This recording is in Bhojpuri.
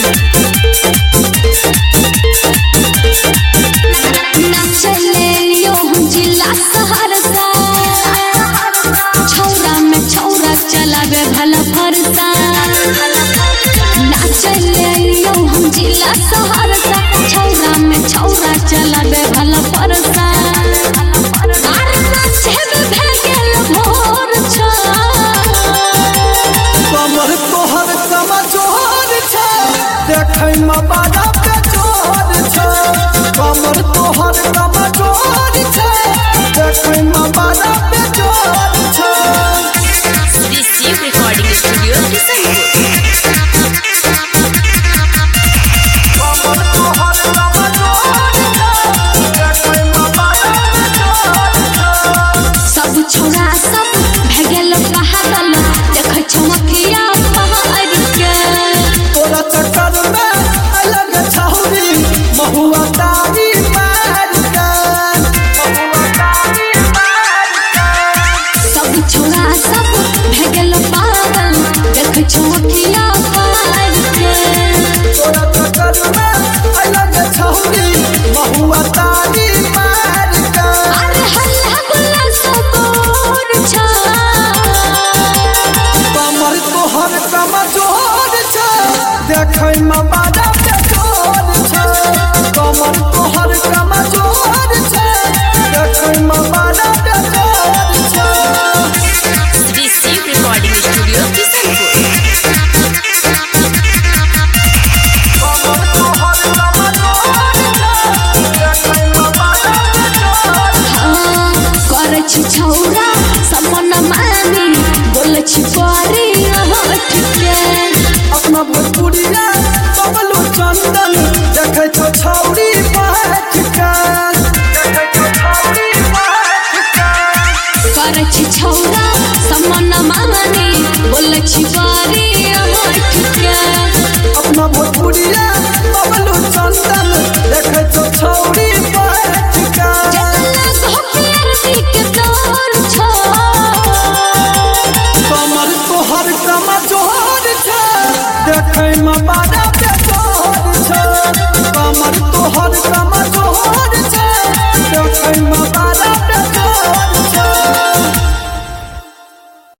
चलावे भला फरसा नाचले हम जिला सहरसा छौरा में छौरा चलावे भला फरसा आर नाचे में भेगेल भोर छ कमर तोहर कमजोर छ देखै में बड़ा बेजोर छ कमर तोहर कमजोर छ देखै में बड़ा बेजोर छ। रिकॉर्डिंग स्टूडियो सब छोरा सब भगेल बहादल देख चमकिया पहाड़ के तोरा चक्कर में अलग छौरी महुआ तारी मार के सब छोरा सब भगेल बहादल देख चमकिया पहाड़ के तोरा चक्कर में अलग छौरी महुआ तारी मार के अरे हल्ला गुल्ला सकोर छ कमर तोहर कमजोर छ देखै में बड़ा बेजोर छ कमर तोहर कमजोर छ देखै में बड़ा बेजोर छ। रिकॉर्डिंग स्टूडियो छौरा समन मानी बोल छी परी हट के अपना भोजपुरिया बबलू चंदन देखै छौ छौरी बैठ के कर छी छौरा समन मानी बोल छी परी हट के अपना भोजपुरिया बबलू चंदन देखै छौ छौरी बैठ के कमर तोहर कमजोर छ देखै में बड़ा